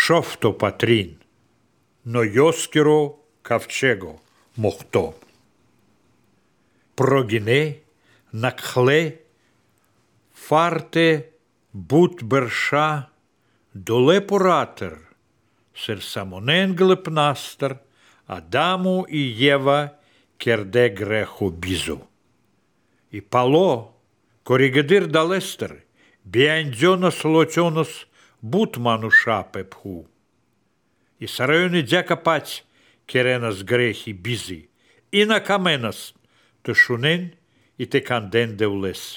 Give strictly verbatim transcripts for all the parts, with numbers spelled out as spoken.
шофто патрин, но йоскеро ковчего мохто. Прогине, накхле, фарте, бут берша, доле поратер, сер самонен глепнастер, Адаму и Ева керде греху бизу. И пало, коригедир далестер, биандзонос лотенос бутману шапе пху. И сарайоны дякапать керенас грехи бизи, и на каменас тешунен и те канден деулес.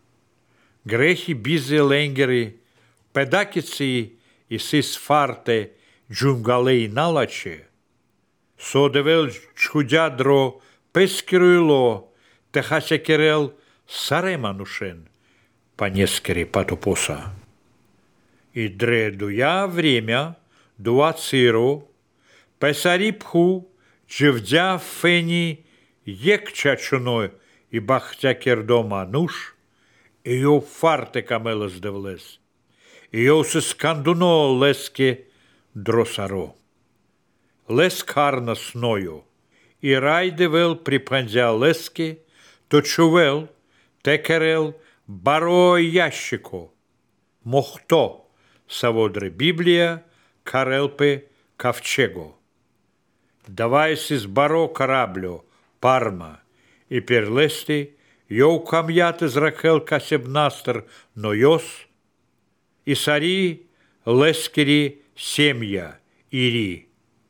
Грехи бизи ленгери, педакици и сис фарте джунгалей налаче, содевел чхудядро пескируйло, техася керел сареманушен, понескери патопоса. И дредуя время, дуациру, песарипху, джевдя фени, екчачуной и бахтя кердома нуш, ее фарте камелас девлес, ее сискандуно леске дросаро. Лес карна сною, и райдевел припандя леске, то чувел, текерел баро ящико, мохто, саводре Библия, карелпе ковчего. Давайся с баро кораблю, парма, и перлести, йоу камят из рахел касебнастер, но йос, и сари лескери семья, ири.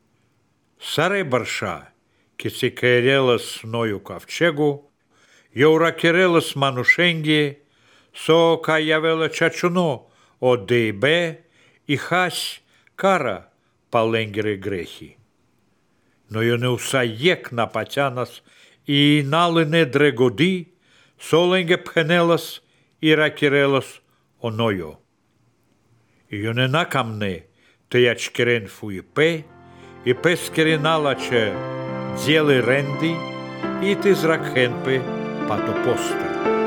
Саре барша, кицикерелас ною ковчегу, йоуракерелас манушенги, со каявела чачуно, о дейбе, и хась кара паленгеры грехи. Но ё не усаек на патянас, и налыне дрегоди, соленге пхенелас, и ракерелас оною. Ё не накамне, те ячкерен фуипе, и пескериналаче делы ренди, и ты зракхенпе патопостер.